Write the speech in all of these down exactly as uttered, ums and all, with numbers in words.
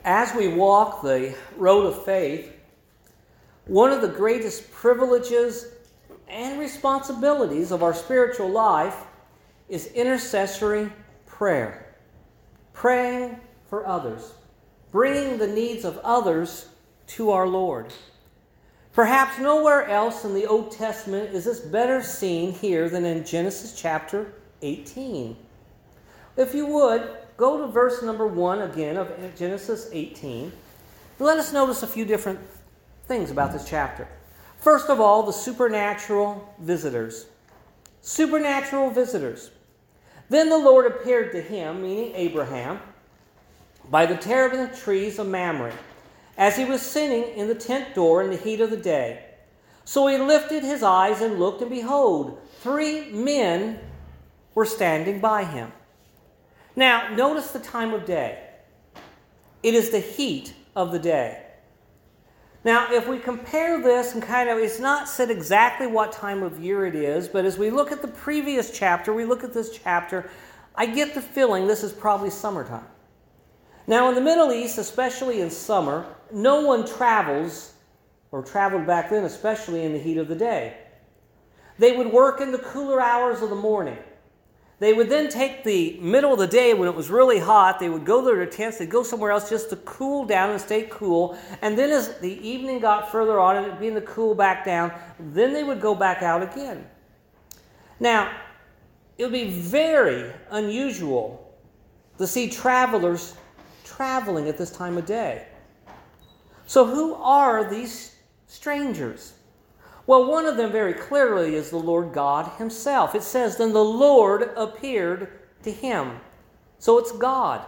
As we walk the road of faith, one of the greatest privileges and responsibilities of our spiritual life is intercessory prayer. Praying for others, bringing the needs of others to our Lord. Perhaps nowhere else in the Old Testament is this better seen here than in Genesis chapter eighteen. If you would, go to verse number one again of Genesis eighteen. Let us notice a few different things about this chapter. First of all, the supernatural visitors. Supernatural visitors. Then the Lord appeared to him, meaning Abraham, by the terebinth trees of Mamre, as he was sitting in the tent door in the heat of the day. So he lifted his eyes and looked, and behold, three men were standing by him. Now, notice the time of day. It is the heat of the day. Now, if we compare this and kind of, it's not said exactly what time of year it is, but as we look at the previous chapter, we look at this chapter, I get the feeling this is probably summertime. Now, in the Middle East, especially in summer, no one travels, or traveled back then, especially in the heat of the day. They would work in the cooler hours of the morning. They would then take the middle of the day when it was really hot, they would go to their tents, they'd go somewhere else just to cool down and stay cool. And then as the evening got further on and it began to cool back down, then they would go back out again. Now, it would be very unusual to see travelers traveling at this time of day. So who are these strangers? Well, one of them very clearly is the Lord God himself. It says, then the Lord appeared to him. So it's God.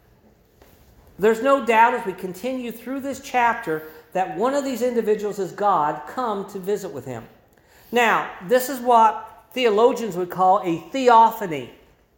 There's no doubt as we continue through this chapter that one of these individuals is God come to visit with him. Now, this is what theologians would call a theophany.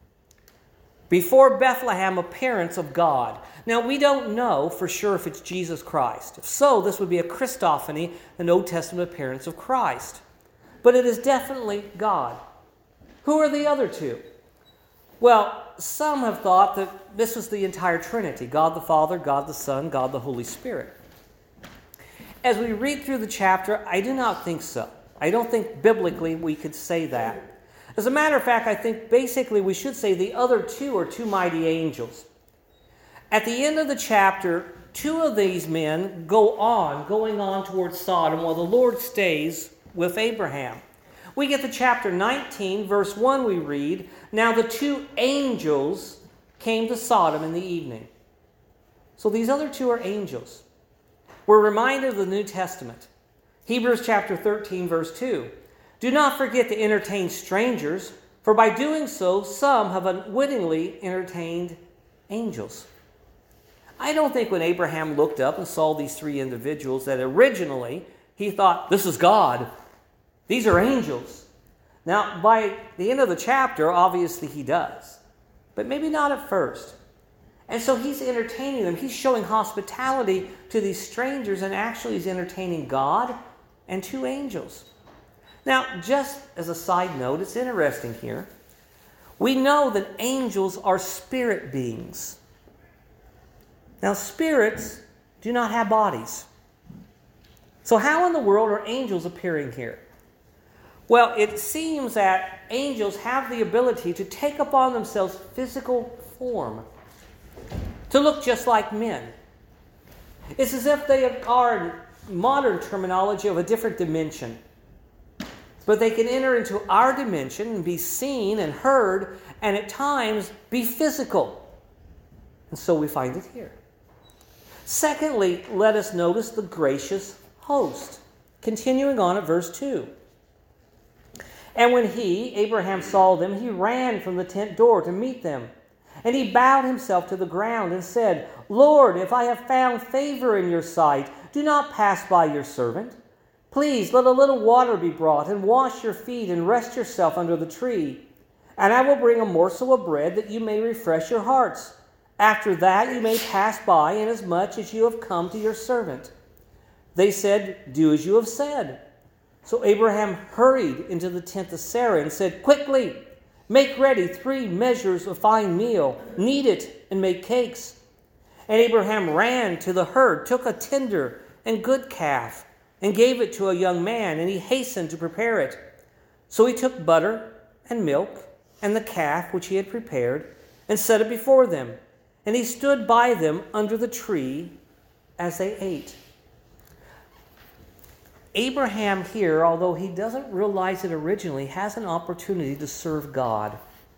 Before Bethlehem appearance of God. Now, we don't know for sure if it's Jesus Christ. If so, this would be a Christophany, an Old Testament appearance of Christ. But it is definitely God. Who are the other two? Well, some have thought that this was the entire Trinity. God the Father, God the Son, God the Holy Spirit. As we read through the chapter, I do not think so. I don't think biblically we could say that. As a matter of fact, I think basically we should say the other two are two mighty angels. At the end of the chapter, two of these men go on, going on towards Sodom, while the Lord stays with Abraham. We get to chapter nineteen, verse one, we read, now the two angels came to Sodom in the evening. So these other two are angels. We're reminded of the New Testament. Hebrews chapter thirteen, verse two. Do not forget to entertain strangers, for by doing so, some have unwittingly entertained angels. I don't think when Abraham looked up and saw these three individuals that originally he thought, this is God. These are angels. Now, by the end of the chapter, obviously he does. But maybe not at first. And so he's entertaining them. He's showing hospitality to these strangers, and actually he's entertaining God and two angels. Now, just as a side note, it's interesting here. We know that angels are spirit beings. Now, spirits do not have bodies. So how in the world are angels appearing here? Well, it seems that angels have the ability to take upon themselves physical form, to look just like men. It's as if they are, in modern terminology, of a different dimension. But they can enter into our dimension and be seen and heard, and at times be physical. And so we find it here. Secondly, let us notice the gracious host. Continuing on at verse two. And when he, Abraham, saw them, he ran from the tent door to meet them. And he bowed himself to the ground and said, Lord, if I have found favor in your sight, do not pass by your servant. Please let a little water be brought, and wash your feet, and rest yourself under the tree. And I will bring a morsel of bread, that you may refresh your hearts. After that you may pass by, inasmuch as you have come to your servant. They said, do as you have said. So Abraham hurried into the tent of Sarah and said, quickly, make ready three measures of fine meal, knead it, and make cakes. And Abraham ran to the herd, took a tender and good calf, and gave it to a young man, and he hastened to prepare it. So he took butter and milk and the calf which he had prepared, and set it before them. And he stood by them under the tree as they ate. Abraham here, although he doesn't realize it originally, has an opportunity to serve God.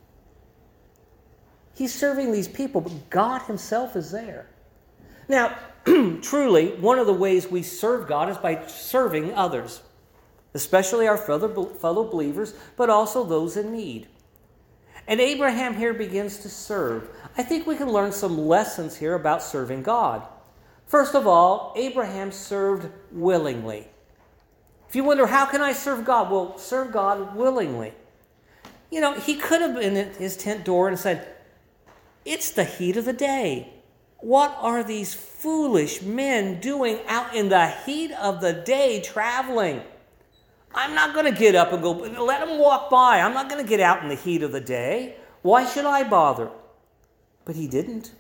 He's serving these people, but God himself is there. Now, truly, one of the ways we serve God is by serving others, especially our fellow fellow believers, but also those in need. And Abraham here begins to serve. I think we can learn some lessons here about serving God. First of all, Abraham served willingly. If you wonder, how can I serve God? Well, serve God willingly. You know, he could have been at his tent door and said, it's the heat of the day. What are these foolish men doing out in the heat of the day traveling? I'm not going to get up and go, let them walk by. I'm not going to get out in the heat of the day. Why should I bother? But he didn't.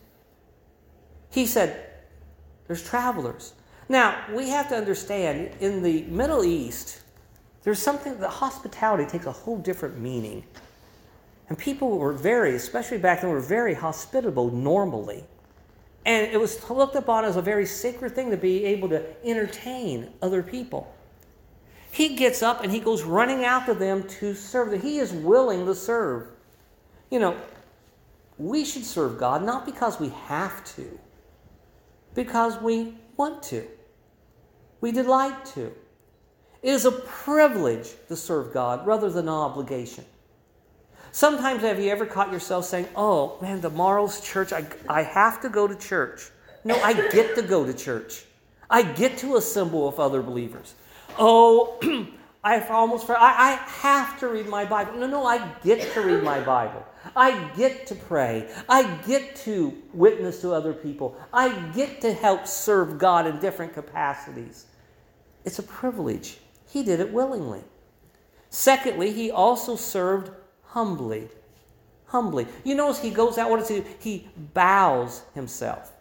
He said, there's travelers. Now, we have to understand, in the Middle East, there's something, the hospitality takes a whole different meaning. And people were very, especially back then, were very hospitable normally. And it was looked upon as a very sacred thing to be able to entertain other people. He gets up and he goes running after them to serve them. He is willing to serve. You know, we should serve God not because we have to, because we want to. We delight to. It is a privilege to serve God rather than an obligation. Sometimes have you ever caught yourself saying, oh, man, tomorrow's church, I, I have to go to church. No, I get to go to church. I get to assemble with other believers. Oh, I've almost, I, I have to read my Bible. No, no, I get to read my Bible. I get to pray. I get to witness to other people. I get to help serve God in different capacities. It's a privilege. He did it willingly. Secondly, he also served humbly. Humbly. You notice he goes out, what does he do? He bows himself.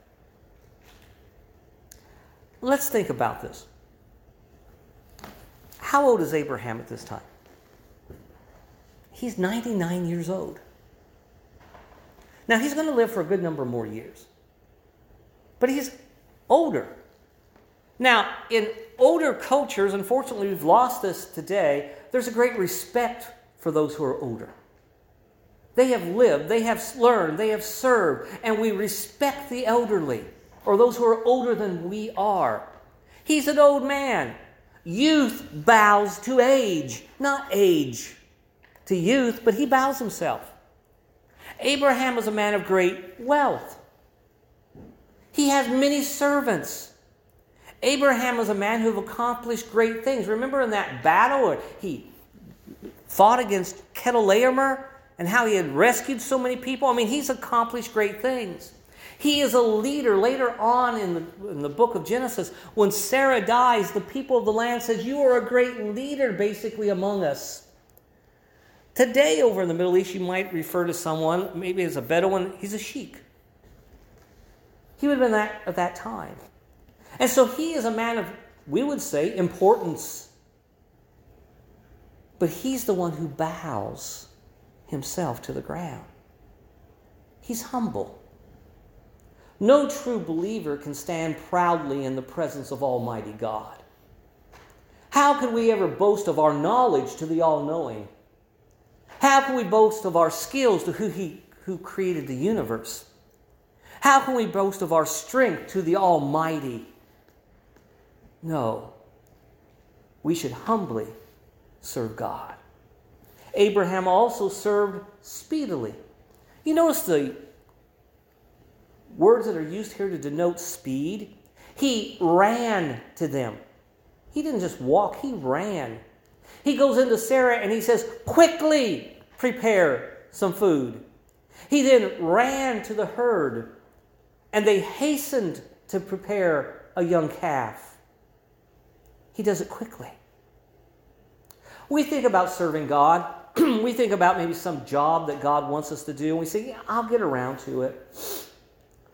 Let's think about this. How old is Abraham at this time? He's ninety-nine years old. Now, he's going to live for a good number more years. But he's older. Now, in older cultures, unfortunately, we've lost this today, there's a great respect for those who are older. They have lived, they have learned, they have served, and we respect the elderly, or those who are older than we are. He's an old man. Youth bows to age, not age to youth, but he bows himself. Abraham was a man of great wealth. He has many servants. Abraham was a man who accomplished great things. Remember in that battle where he fought against Chedorlaomer and how he had rescued so many people? I mean, he's accomplished great things. He is a leader. Later on in the, in the book of Genesis, when Sarah dies, the people of the land says, you are a great leader, basically, among us. Today, over in the Middle East, you might refer to someone, maybe as a Bedouin, he's a sheik. He would have been that at that time. And so he is a man of, we would say, importance. But he's the one who bows himself to the ground. He's humble. No true believer can stand proudly in the presence of Almighty God. How can we ever boast of our knowledge to the all-knowing? How can we boast of our skills to who he who created the universe? How can we boast of our strength to the Almighty? No. We should humbly serve God. Abraham also served speedily. You notice the words that are used here to denote speed. He ran to them. He didn't just walk, he ran. He goes into Sarah and he says, quickly prepare some food. He then ran to the herd and they hastened to prepare a young calf. He does it quickly. We think about serving God. We think about maybe some job that God wants us to do, and we say, yeah, I'll get around to it.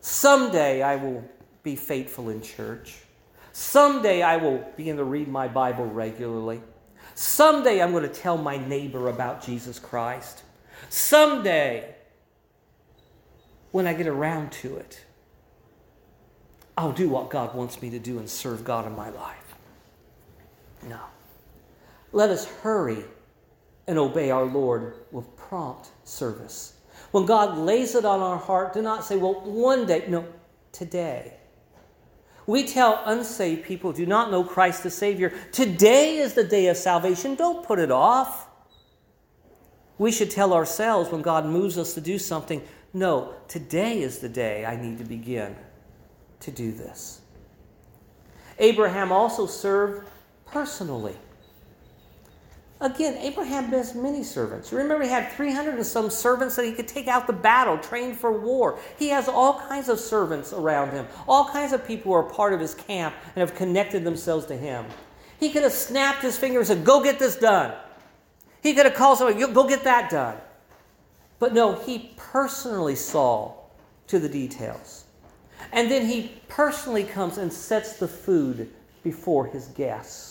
Someday I will be faithful in church. Someday I will begin to read my Bible regularly. Someday I'm going to tell my neighbor about Jesus Christ. Someday, when I get around to it, I'll do what God wants me to do and serve God in my life. No. Let us hurry and obey our Lord with prompt service. When God lays it on our heart, do not say, well, one day. No, today. We tell unsaved people who do not know Christ the Savior, today is the day of salvation. Don't put it off. We should tell ourselves when God moves us to do something, no, today is the day I need to begin to do this. Abraham also served personally. Again, Abraham has many servants. Remember, he had three hundred and some servants that he could take out the battle, trained for war. He has all kinds of servants around him. All kinds of people who are part of his camp and have connected themselves to him. He could have snapped his finger and said, go get this done. He could have called somebody, go get that done. But no, he personally saw to the details. And then he personally comes and sets the food before his guests.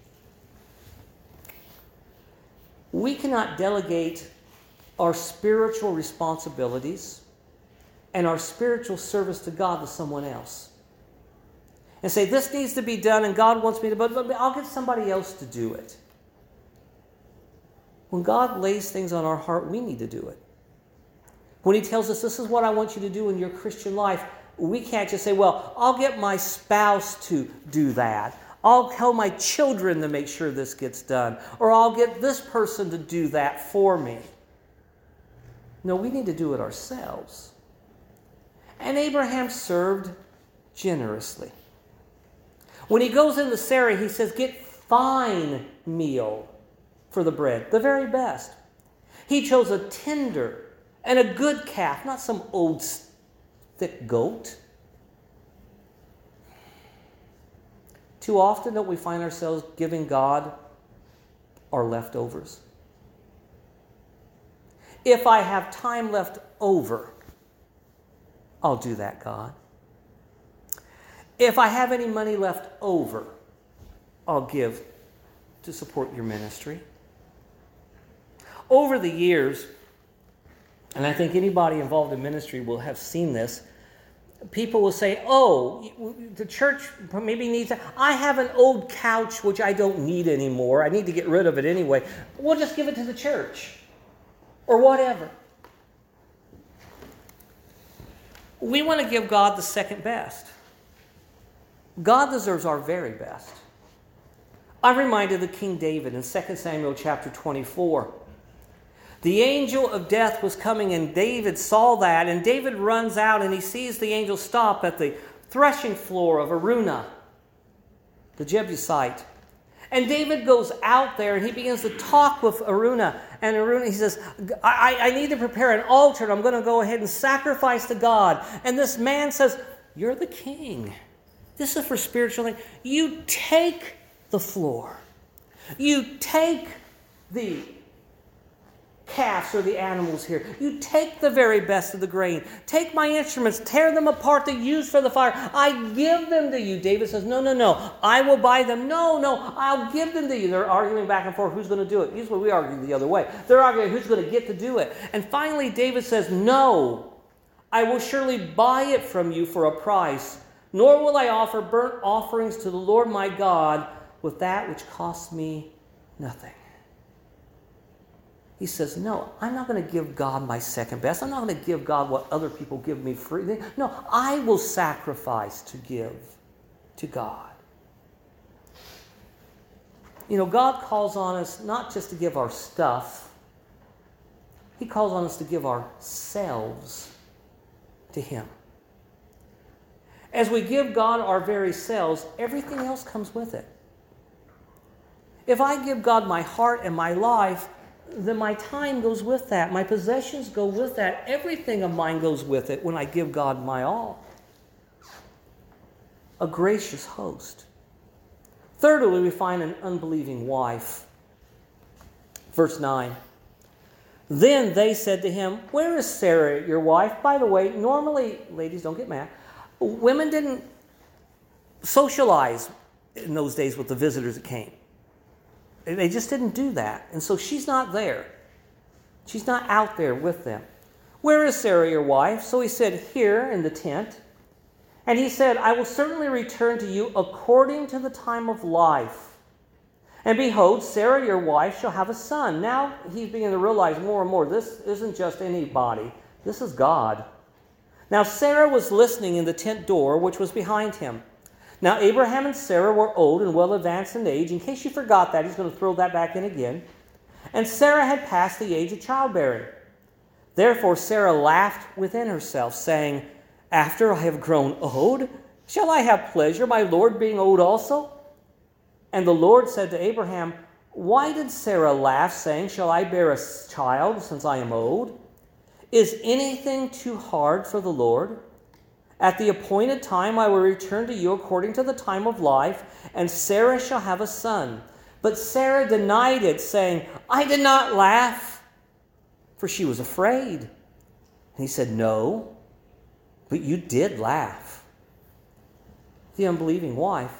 We cannot delegate our spiritual responsibilities and our spiritual service to God to someone else. And say, this needs to be done and God wants me to, but I'll get somebody else to do it. When God lays things on our heart, we need to do it. When he tells us, this is what I want you to do in your Christian life, we can't just say, well, I'll get my spouse to do that. I'll tell my children to make sure this gets done. Or I'll get this person to do that for me. No, we need to do it ourselves. And Abraham served generously. When he goes into Sarah, he says, get fine meal for the bread, the very best. He chose a tender and a good calf, not some old thick goat. Too often don't we find ourselves giving God our leftovers? If I have time left over, I'll do that, God. If I have any money left over, I'll give to support your ministry. Over the years, and I think anybody involved in ministry will have seen this, people will say, oh, the church maybe needs a, I have an old couch which I don't need anymore. I need to get rid of it anyway. We'll just give it to the church or whatever. We want to give God the second best. God deserves our very best. I'm reminded of King David in Second Samuel chapter twenty-four. The angel of death was coming, and David saw that, and David runs out, and he sees the angel stop at the threshing floor of Araunah, the Jebusite. And David goes out there, and he begins to talk with Araunah. And Araunah, he says, I, I need to prepare an altar, and I'm going to go ahead and sacrifice to God. And this man says, you're the king. This is for spiritual things. You take the floor. You take the calves or the animals here. You take the very best of the grain. Take my instruments, tear them apart to use for the fire. I give them to you. David says, no, no, no. I will buy them. No, no. I'll give them to you. They're arguing back and forth. Who's going to do it? Usually we argue the other way. They're arguing who's going to get to do it. And finally David says, no. I will surely buy it from you for a price, nor will I offer burnt offerings to the Lord my God with that which costs me nothing. He says, no, I'm not going to give God my second best. I'm not going to give God what other people give me free. No, I will sacrifice to give to God. You know, God calls on us not just to give our stuff. He calls on us to give ourselves to Him. As we give God our very selves, everything else comes with it. If I give God my heart and my life, then my time goes with that. My possessions go with that. Everything of mine goes with it when I give God my all. A gracious host. Thirdly, we find an unbelieving wife. Verse nine. Then they said to him, "Where is Sarah, your wife?" By the way, normally, ladies, don't get mad, women didn't socialize in those days with the visitors that came. They just didn't do that. And so she's not there. She's not out there with them. "Where is Sarah, your wife?" So he said, "Here in the tent." And he said, "I will certainly return to you according to the time of life. And behold, Sarah, your wife, shall have a son." Now he's beginning to realize more and more, this isn't just anybody. This is God. Now Sarah was listening in the tent door, which was behind him. Now Abraham and Sarah were old and well advanced in age. In case you forgot that, he's going to throw that back in again. And Sarah had passed the age of childbearing. Therefore Sarah laughed within herself, saying, "After I have grown old, shall I have pleasure, my Lord being old also?" And the Lord said to Abraham, "Why did Sarah laugh, saying, 'Shall I bear a child since I am old?' Is anything too hard for the Lord? At the appointed time I will return to you according to the time of life, and Sarah shall have a son." But Sarah denied it, saying, "I did not laugh," for she was afraid. And he said, "No, but you did laugh." The unbelieving wife.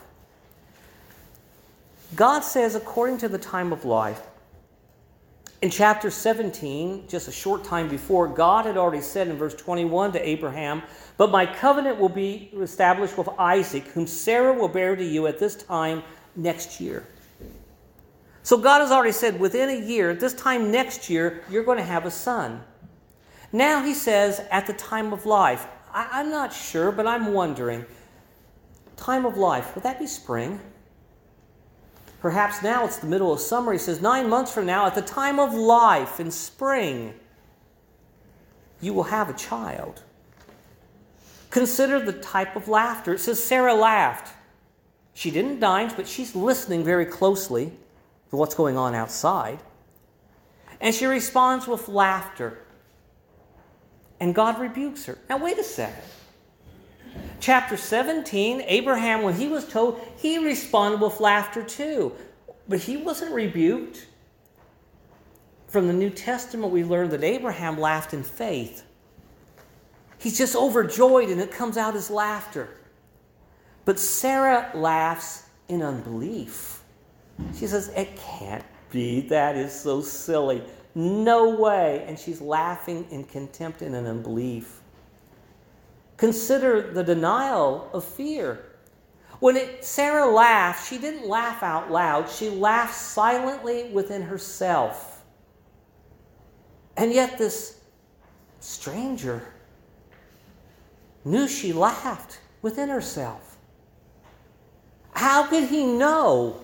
God says, according to the time of life. In chapter seventeen, just a short time before, God had already said in verse twenty-one to Abraham, "But my covenant will be established with Isaac, whom Sarah will bear to you at this time next year." So God has already said, within a year, at this time next year, you're going to have a son. Now he says, at the time of life. I, I'm not sure, but I'm wondering. Time of life, would that be spring? Perhaps now it's the middle of summer. He says, nine months from now, at the time of life in spring, you will have a child. Consider the type of laughter. It says Sarah laughed. She didn't dine, but she's listening very closely to what's going on outside. And she responds with laughter. And God rebukes her. Now wait a second. Chapter seventeen, Abraham, when he was told, he responded with laughter too. But he wasn't rebuked. From the New Testament, we learn that Abraham laughed in faith. He's just overjoyed and it comes out as laughter. But Sarah laughs in unbelief. She says, "It can't be. That is so silly. No way." And she's laughing in contempt and in unbelief. Consider the denial of fear. When it, Sarah laughed, she didn't laugh out loud. She laughed silently within herself. And yet this stranger knew she laughed within herself. How could he know?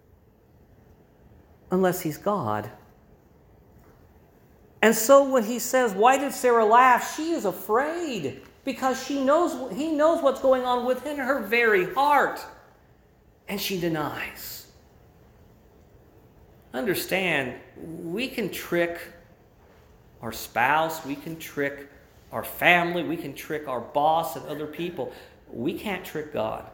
Unless he's God. And so when he says, "Why did Sarah laugh?" she is afraid. Because she knows, he knows what's going on within her very heart. And she denies. Understand, we can trick our spouse, we can trick our family, we can trick our boss and other people. We can't trick God.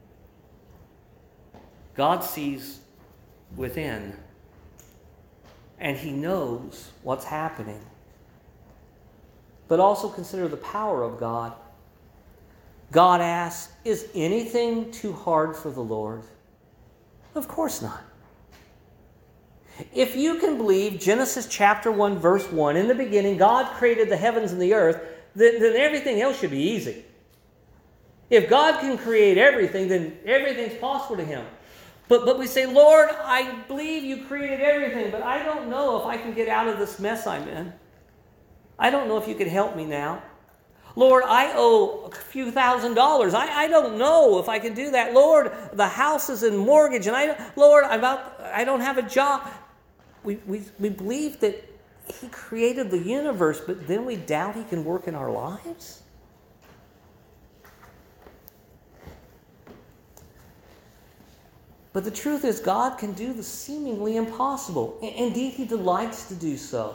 God sees within. And he knows what's happening. But also consider the power of God. God asks, "Is anything too hard for the Lord?" Of course not. If you can believe Genesis chapter one, verse one, in the beginning God created the heavens and the earth, then, then everything else should be easy. If God can create everything, then everything's possible to him. But, but we say, "Lord, I believe you created everything, but I don't know if I can get out of this mess I'm in. I don't know if you could help me now. Lord, I owe a few thousand dollars. I, I don't know if I can do that. Lord, the house is in mortgage, and I, Lord, I'm about, I don't have a job." We, we, we believe that he created the universe, but then we doubt he can work in our lives? But the truth is, God can do the seemingly impossible. Indeed, he delights to do so.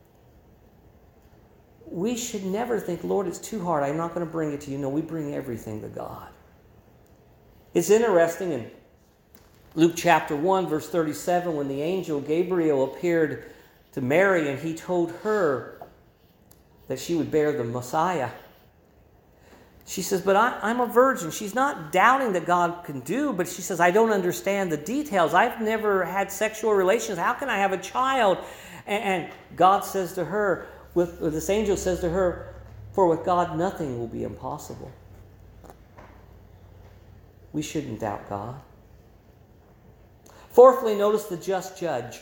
We should never think, "Lord, it's too hard. I'm not going to bring it to you." No, we bring everything to God. It's interesting in Luke chapter one, verse thirty-seven, when the angel Gabriel appeared to Mary, and he told her that she would bear the Messiah. She says, but I, I'm a virgin. She's not doubting that God can do, but she says, I don't understand the details. I've never had sexual relations. How can I have a child? And, and God says to her, with, or this angel says to her, for with God nothing will be impossible. We shouldn't doubt God. Fourthly, notice the just judge.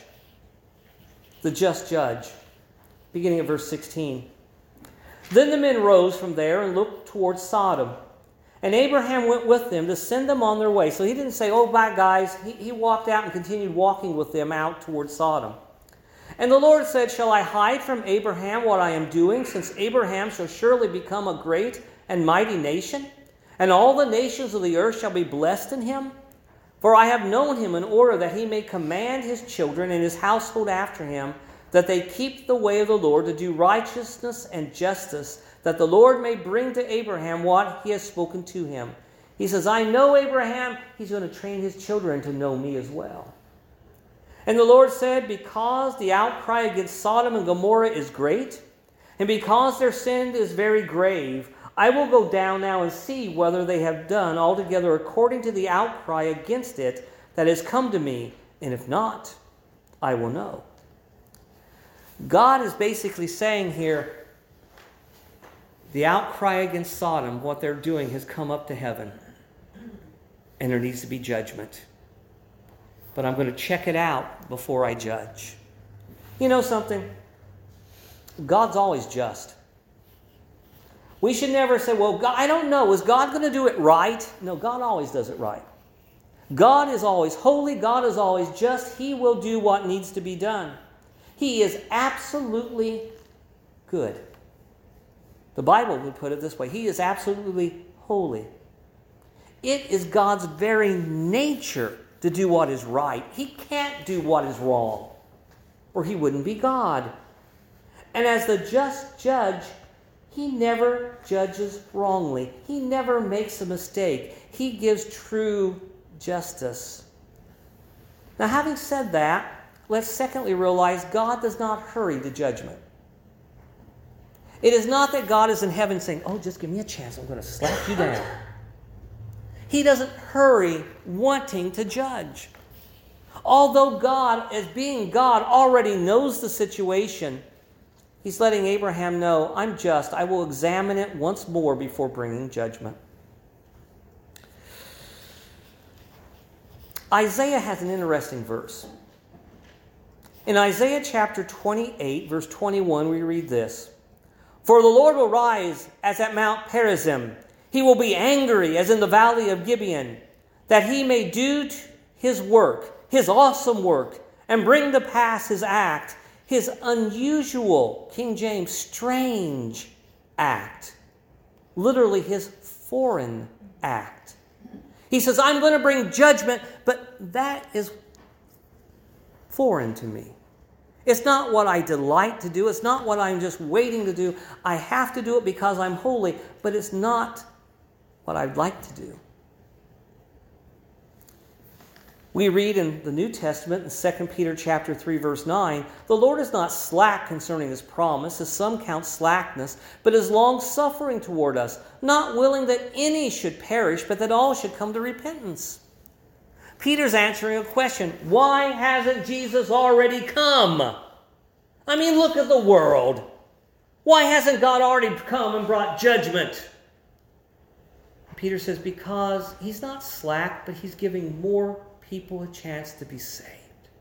The just judge. Beginning at verse sixteen. Then the men rose from there and looked towards Sodom. And Abraham went with them to send them on their way. So he didn't say, oh, bye, guys. He, he walked out and continued walking with them out towards Sodom. And the Lord said, shall I hide from Abraham what I am doing, since Abraham shall surely become a great and mighty nation? And all the nations of the earth shall be blessed in him? For I have known him in order that he may command his children and his household after him, that they keep the way of the Lord to do righteousness and justice, that the Lord may bring to Abraham what he has spoken to him. He says, I know Abraham. He's going to train his children to know me as well. And the Lord said, because the outcry against Sodom and Gomorrah is great, and because their sin is very grave, I will go down now and see whether they have done altogether according to the outcry against it that has come to me, and if not, I will know. God is basically saying here, the outcry against Sodom, what they're doing, has come up to heaven. And there needs to be judgment. But I'm going to check it out before I judge. You know something? God's always just. We should never say, well, God, I don't know. Is God going to do it right? No, God always does it right. God is always holy. God is always just. He will do what needs to be done. He is absolutely good. The Bible would put it this way. He is absolutely holy. It is God's very nature to do what is right. He can't do what is wrong, or he wouldn't be God. And as the just judge, he never judges wrongly. He never makes a mistake. He gives true justice. Now, having said that, let's secondly realize God does not hurry to judgment. It is not that God is in heaven saying, oh, just give me a chance. I'm going to slap you down. He doesn't hurry wanting to judge. Although God, as being God, already knows the situation, he's letting Abraham know, I'm just. I will examine it once more before bringing judgment. Isaiah has an interesting verse. In Isaiah chapter twenty-eight, verse twenty-one, we read this. For the Lord will rise as at Mount Perazim. He will be angry as in the valley of Gibeon, that he may do his work, his awesome work, and bring to pass his act, his unusual, King James, strange act. Literally his foreign act. He says, I'm going to bring judgment, but that is foreign to me. It's not what I delight to do. It's not what I'm just waiting to do. I have to do it because I'm holy, but it's not what I'd like to do. We read in the New Testament, in Second Peter chapter three, verse nine, the Lord is not slack concerning his promise, as some count slackness, but is long-suffering toward us, not willing that any should perish, but that all should come to repentance. Peter's answering a question. Why hasn't Jesus already come? I mean, look at the world. Why hasn't God already come and brought judgment? Peter says, because he's not slack, but he's giving more people a chance to be saved.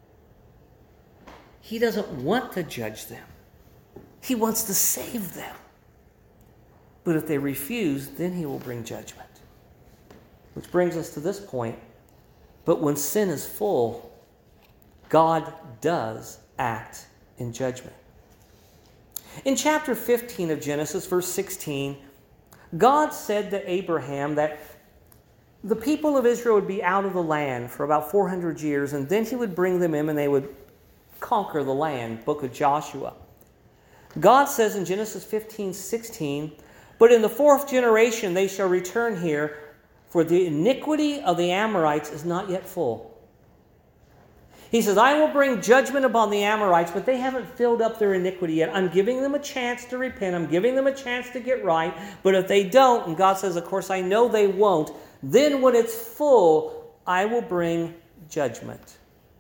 He doesn't want to judge them. He wants to save them. But if they refuse, then he will bring judgment. Which brings us to this point. But when sin is full, God does act in judgment. In chapter fifteen of Genesis, verse sixteen, God said to Abraham that the people of Israel would be out of the land for about four hundred years, and then he would bring them in and they would conquer the land, book of Joshua. God says in Genesis fifteen sixteen, but in the fourth generation they shall return here, for the iniquity of the Amorites is not yet full. He says, I will bring judgment upon the Amorites, but they haven't filled up their iniquity yet. I'm giving them a chance to repent. I'm giving them a chance to get right. But if they don't, and God says, of course, I know they won't, then when it's full, I will bring judgment.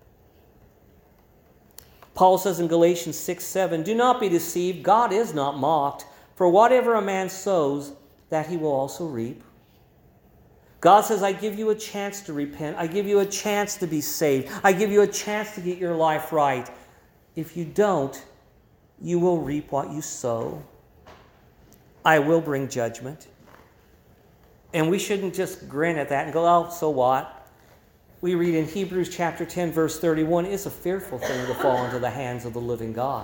Paul says in Galatians six seven, do not be deceived. God is not mocked. For whatever a man sows, that he will also reap. God says, I give you a chance to repent. I give you a chance to be saved. I give you a chance to get your life right. If you don't, you will reap what you sow. I will bring judgment. And we shouldn't just grin at that and go, oh, so what? We read in Hebrews chapter ten, verse thirty-one, it's a fearful thing to fall into the hands of the living God.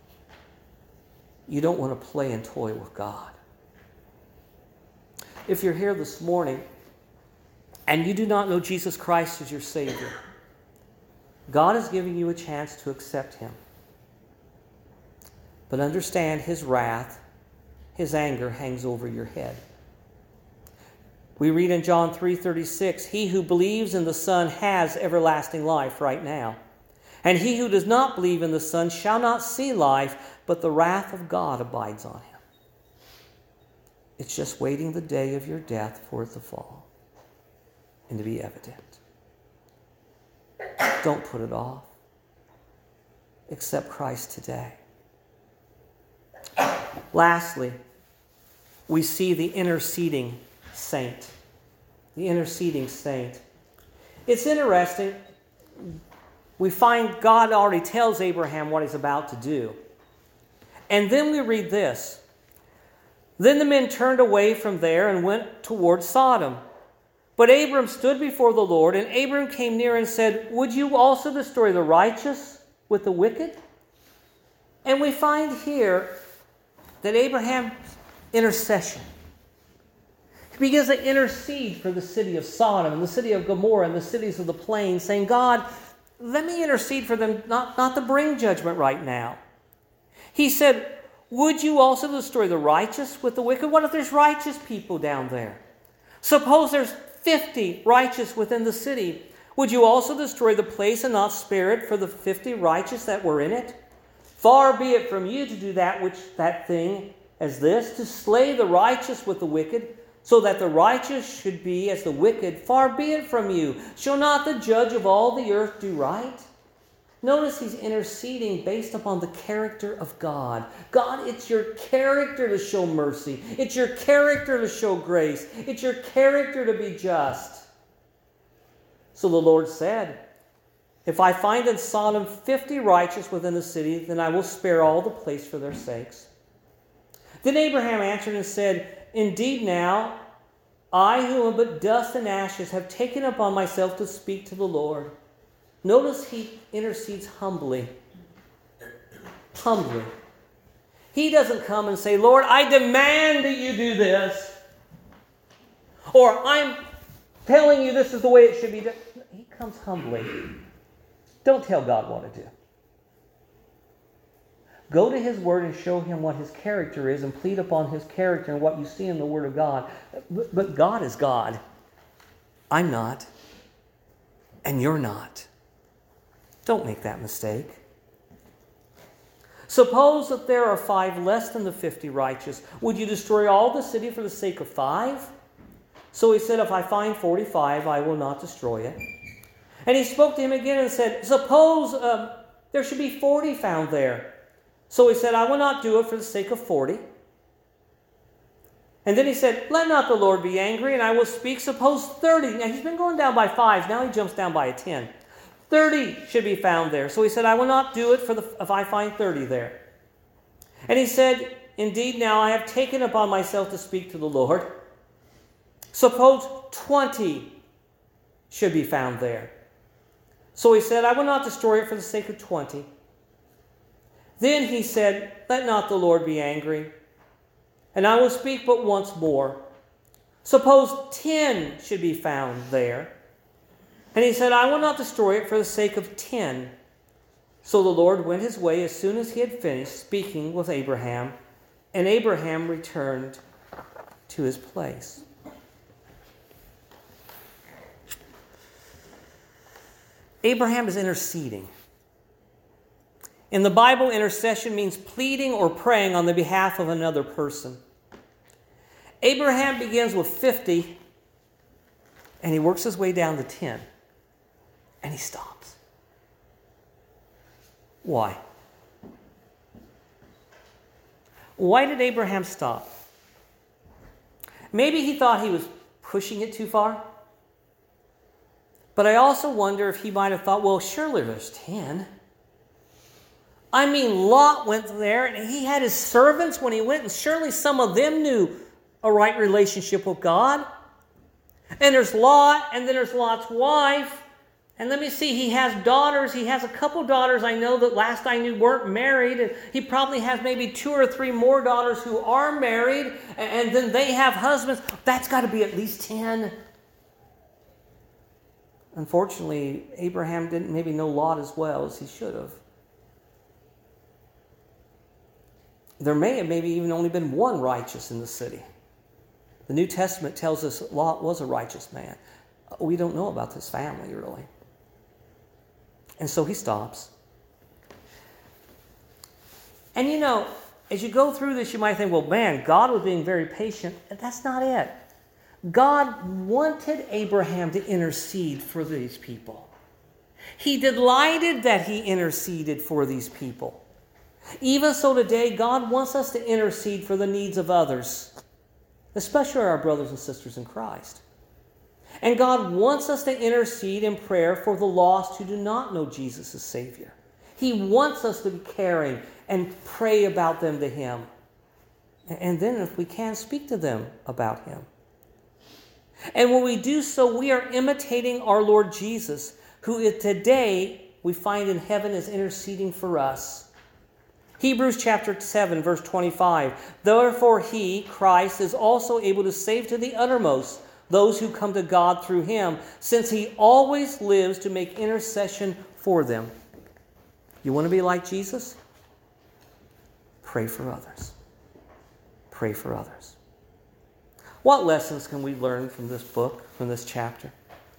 You don't want to play and toy with God. If you're here this morning and you do not know Jesus Christ as your Savior, God is giving you a chance to accept Him. But understand His wrath, His anger hangs over your head. We read in John three thirty-six, he who believes in the Son has everlasting life right now. And he who does not believe in the Son shall not see life, but the wrath of God abides on him. It's just waiting the day of your death for it to fall and to be evident. Don't put it off. Accept Christ today. Lastly, we see the interceding saint. The interceding saint. It's interesting. We find God already tells Abraham what he's about to do. And then we read this. Then the men turned away from there and went toward Sodom. But Abram stood before the Lord, and Abram came near and said, would you also destroy the righteous with the wicked? And we find here that Abraham's intercession. He begins to intercede for the city of Sodom and the city of Gomorrah and the cities of the plain, saying, God, let me intercede for them not, not to bring judgment right now. He said, would you also destroy the righteous with the wicked? What if there's righteous people down there? Suppose there's fifty righteous within the city. Would you also destroy the place and not spare it for the fifty righteous that were in it? Far be it from you to do that which that thing as this, to slay the righteous with the wicked, so that the righteous should be as the wicked. Far be it from you. Shall not the judge of all the earth do right? Notice he's interceding based upon the character of God. God, it's your character to show mercy. It's your character to show grace. It's your character to be just. So the Lord said, if I find in Sodom fifty righteous within the city, then I will spare all the place for their sakes. Then Abraham answered and said, indeed now, I who am but dust and ashes have taken upon myself to speak to the Lord. Notice he intercedes humbly. Humbly. He doesn't come and say, Lord, I demand that you do this. Or I'm telling you this is the way it should be done. He comes humbly. Don't tell God what to do. Go to His Word and show Him what His character is and plead upon His character and what you see in the Word of God. But, but God is God. I'm not. And you're not. Don't make that mistake. Suppose that there are five less than the fifty righteous. Would you destroy all the city for the sake of five? So he said, if I find forty-five, I will not destroy it. And he spoke to him again and said, suppose um, there should be forty found there. So he said, I will not do it for the sake of forty. And then he said, let not the Lord be angry, and I will speak. Suppose thirty. Now he's been going down by fives. Now he jumps down by a ten. thirty should be found there. So he said, I will not do it for the, if I find thirty there. And he said, indeed now I have taken upon myself to speak to the Lord. Suppose twenty should be found there. So he said, I will not destroy it for the sake of twenty. Then he said, let not the Lord be angry, and I will speak but once more. Suppose ten should be found there. And he said, I will not destroy it for the sake of ten. So the Lord went his way as soon as he had finished speaking with Abraham, and Abraham returned to his place. Abraham is interceding. In the Bible, intercession means pleading or praying on the behalf of another person. Abraham begins with fifty, and he works his way down to ten, and he stops. Why? Why did Abraham stop? Maybe he thought he was pushing it too far. But I also wonder if he might have thought, well, surely there's ten. I mean, Lot went there, and he had his servants when he went, and surely some of them knew a right relationship with God. And there's Lot, and then there's Lot's wife. And let me see, he has daughters. He has a couple daughters I know that last I knew weren't married. And he probably has maybe two or three more daughters who are married. And then they have husbands. That's got to be at least ten. Unfortunately, Abraham didn't maybe know Lot as well as he should have. There may have maybe even only been one righteous in the city. The New Testament tells us Lot was a righteous man. We don't know about this family, really. And so he stops. And you know, as you go through this, you might think, well, man, God was being very patient. That's not it. God wanted Abraham to intercede for these people. He delighted that he interceded for these people. Even so today, God wants us to intercede for the needs of others, especially our brothers and sisters in Christ. And God wants us to intercede in prayer for the lost who do not know Jesus as Savior. He wants us to be caring and pray about them to Him. And then, if we can, speak to them about Him. And when we do so, we are imitating our Lord Jesus, who today we find in heaven is interceding for us. Hebrews chapter seven, verse twenty-five. Therefore he, Christ, is also able to save to the uttermost those who come to God through Him, since He always lives to make intercession for them. You want to be like Jesus? Pray for others. Pray for others. What lessons can we learn from this book, from this chapter?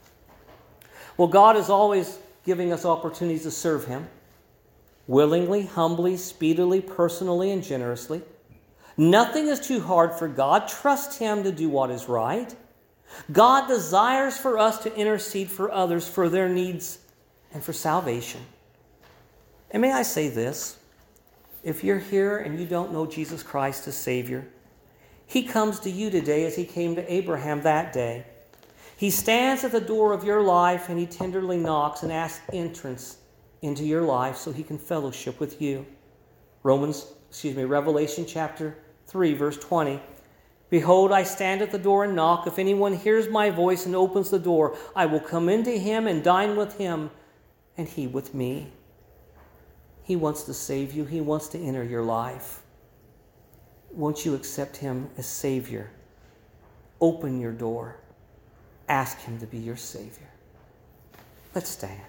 Well, God is always giving us opportunities to serve Him. Willingly, humbly, speedily, personally, and generously. Nothing is too hard for God. Trust Him to do what is right. God desires for us to intercede for others for their needs and for salvation. And may I say this, if you're here and you don't know Jesus Christ as Savior, He comes to you today as He came to Abraham that day. He stands at the door of your life and He tenderly knocks and asks entrance into your life so He can fellowship with you. Romans, excuse me, Revelation chapter three, verse twenty. Behold, I stand at the door and knock. If anyone hears my voice and opens the door, I will come into him and dine with him, and he with me. He wants to save you. He wants to enter your life. Won't you accept Him as Savior? Open your door. Ask Him to be your Savior. Let's stand.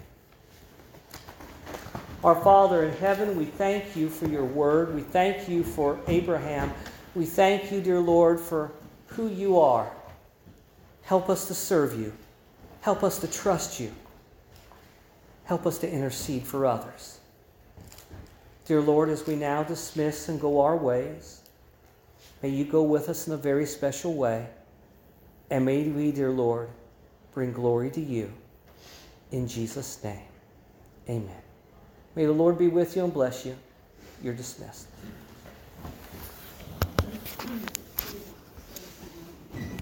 Our Father in heaven, we thank You for Your word. We thank You for Abraham. We thank You, dear Lord, for who You are. Help us to serve You. Help us to trust You. Help us to intercede for others. Dear Lord, as we now dismiss and go our ways, may You go with us in a very special way. And may we, dear Lord, bring glory to You. In Jesus' name, amen. May the Lord be with you and bless you. You're dismissed.